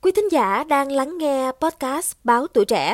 Quý thính giả đang lắng nghe podcast Báo Tuổi Trẻ.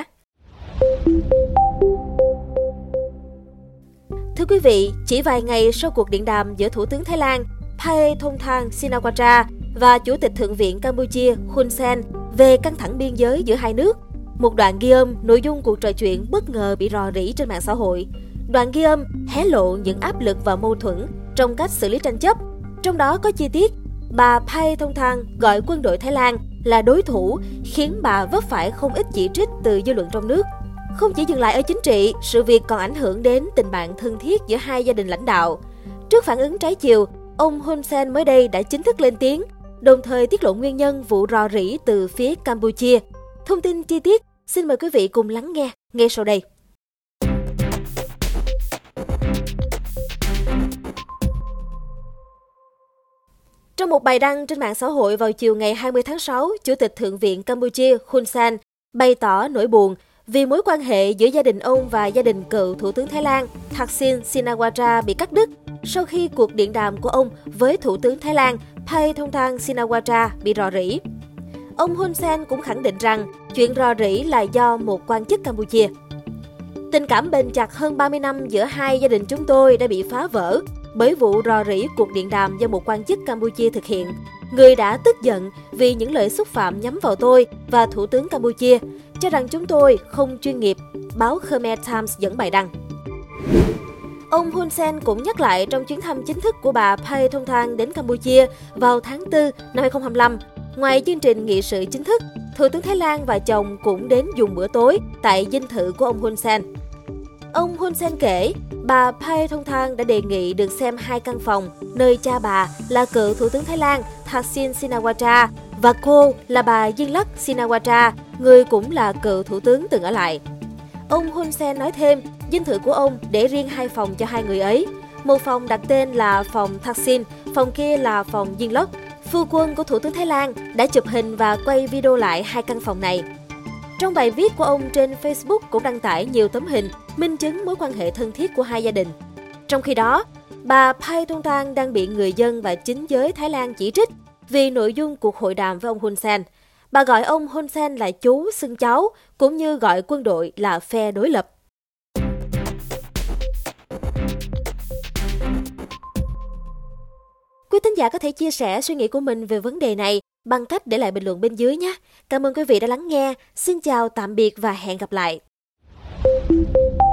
Thưa quý vị, chỉ vài ngày sau cuộc điện đàm giữa Thủ tướng Thái Lan Paetongtarn Shinawatra và Chủ tịch Thượng viện Campuchia Hun Sen về căng thẳng biên giới giữa hai nước, một đoạn ghi âm nội dung cuộc trò chuyện bất ngờ bị rò rỉ trên mạng xã hội. Đoạn ghi âm hé lộ những áp lực và mâu thuẫn trong cách xử lý tranh chấp. Trong đó có chi tiết bà Paetongtarn gọi quân đội Thái Lan là đối thủ, khiến bà vấp phải không ít chỉ trích từ dư luận trong nước. Không chỉ dừng lại ở chính trị, sự việc còn ảnh hưởng đến tình bạn thân thiết giữa hai gia đình lãnh đạo. Trước phản ứng trái chiều, ông Hun Sen mới đây đã chính thức lên tiếng, đồng thời tiết lộ nguyên nhân vụ rò rỉ từ phía Campuchia. Thông tin chi tiết, xin mời quý vị cùng lắng nghe ngay sau đây. Trong một bài đăng trên mạng xã hội vào chiều ngày 20 tháng 6, Chủ tịch Thượng viện Campuchia Hun Sen bày tỏ nỗi buồn vì mối quan hệ giữa gia đình ông và gia đình cựu Thủ tướng Thái Lan Thaksin Shinawatra bị cắt đứt sau khi cuộc điện đàm của ông với Thủ tướng Thái Lan Paetongtarn Shinawatra bị rò rỉ. Ông Hun Sen cũng khẳng định rằng chuyện rò rỉ là do một quan chức Campuchia. Tình cảm bền chặt hơn 30 năm giữa hai gia đình chúng tôi đã bị phá vỡ bởi vụ rò rỉ cuộc điện đàm do một quan chức Campuchia thực hiện. Người đã tức giận vì những lời xúc phạm nhắm vào tôi và Thủ tướng Campuchia, cho rằng chúng tôi không chuyên nghiệp, báo Khmer Times dẫn bài đăng. Ông Hun Sen cũng nhắc lại trong chuyến thăm chính thức của bà Paetongtarn đến Campuchia vào tháng 4 năm 2025. Ngoài chương trình nghị sự chính thức, Thủ tướng Thái Lan và chồng cũng đến dùng bữa tối tại dinh thự của ông Hun Sen. Ông Hun Sen kể, bà Paetongtarn đã đề nghị được xem 2 căn phòng, nơi cha bà là cựu Thủ tướng Thái Lan Thaksin Shinawatra và cô là bà Yingluck Shinawatra, người cũng là cựu thủ tướng từng ở lại. Ông Hun Sen nói thêm, dinh thự của ông để riêng 2 phòng cho hai người ấy. Một phòng đặt tên là phòng Thaksin, phòng kia là phòng Yingluck. Phu quân của Thủ tướng Thái Lan đã chụp hình và quay video lại 2 căn phòng này. Trong bài viết của ông trên Facebook cũng đăng tải nhiều tấm hình minh chứng mối quan hệ thân thiết của hai gia đình. Trong khi đó, bà Paetongtarn đang bị người dân và chính giới Thái Lan chỉ trích vì nội dung cuộc hội đàm với ông Hun Sen. Bà gọi ông Hun Sen là chú, xưng cháu, cũng như gọi quân đội là phe đối lập. Quý thính giả có thể chia sẻ suy nghĩ của mình về vấn đề này bằng cách để lại bình luận bên dưới nhé. Cảm ơn quý vị đã lắng nghe. Xin chào, tạm biệt và hẹn gặp lại.